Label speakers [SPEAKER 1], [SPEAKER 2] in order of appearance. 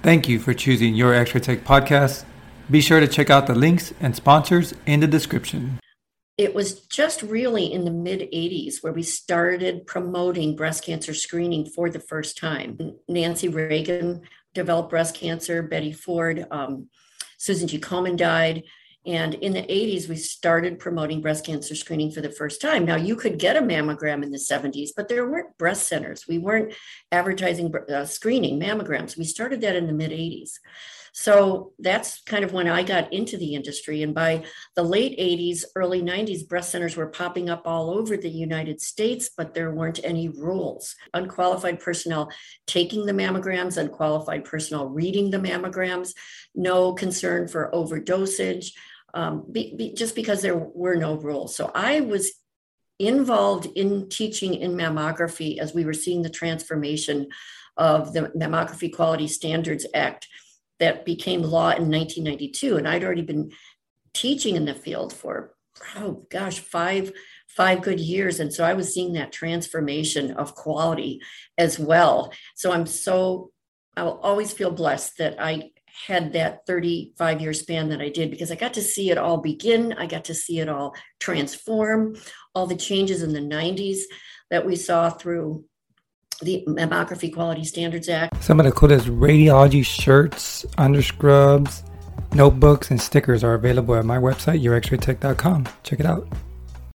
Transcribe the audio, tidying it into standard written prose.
[SPEAKER 1] Thank you for choosing Your X-Ray Tech podcast. Be sure to check out the links and sponsors in the description.
[SPEAKER 2] It was just really in the mid-'80s where we started promoting breast cancer screening for the first time. Nancy Reagan developed breast cancer, Betty Ford, Susan G. Komen died. And in the 80s, we started promoting breast cancer screening for the first time. Now, you could get a mammogram in the 70s, but there weren't breast centers. We weren't advertising screening mammograms. We started that in the mid-'80s. So that's kind of when I got into the industry. And by the late 80s, early 90s, breast centers were popping up all over the United States, but there weren't any rules. Unqualified personnel taking the mammograms, unqualified personnel reading the mammograms, no concern for overdosage, just because there were no rules. So I was involved in teaching in mammography as we were seeing the transformation of the Mammography Quality Standards Act that became law in 1992. And I'd already been teaching in the field for, 5 good years. And so I was seeing that transformation of quality as well. So I'll always feel blessed that I had that 35-year span that I did, because I got to see it all begin. I got to see it all transform, all the changes in the 90s that we saw through the Mammography Quality Standards Act.
[SPEAKER 1] Some of the coolest radiology shirts, underscrubs, notebooks, and stickers are available at my website, yourxraytech.com. Check it out.